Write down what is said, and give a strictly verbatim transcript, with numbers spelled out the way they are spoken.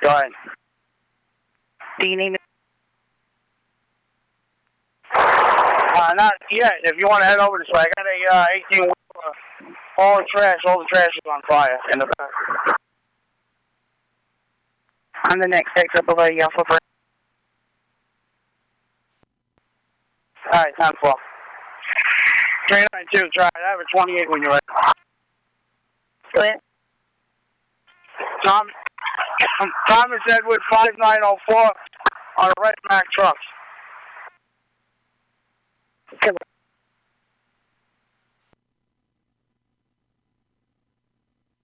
Go ahead. Do you need me? Uh, not yet. If you want to head over this way, I got a uh, eighteen wheeler. All the trash, all the trash is on fire in the back. On the next exit below you for break. All right, time for. three nine two, try it. I have a twenty-eight when you're ready. Go ahead. Tom, Thomas Edward five nine oh four on a red Mack truck.